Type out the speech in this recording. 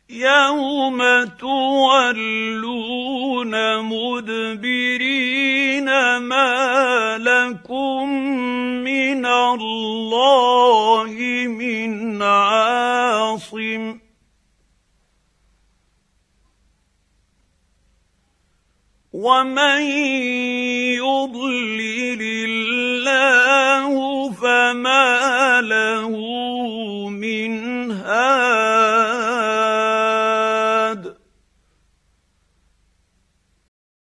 يوم تولون مدبرين ما لكم من الله من عاصم ومن يضلل الله فما له من هاد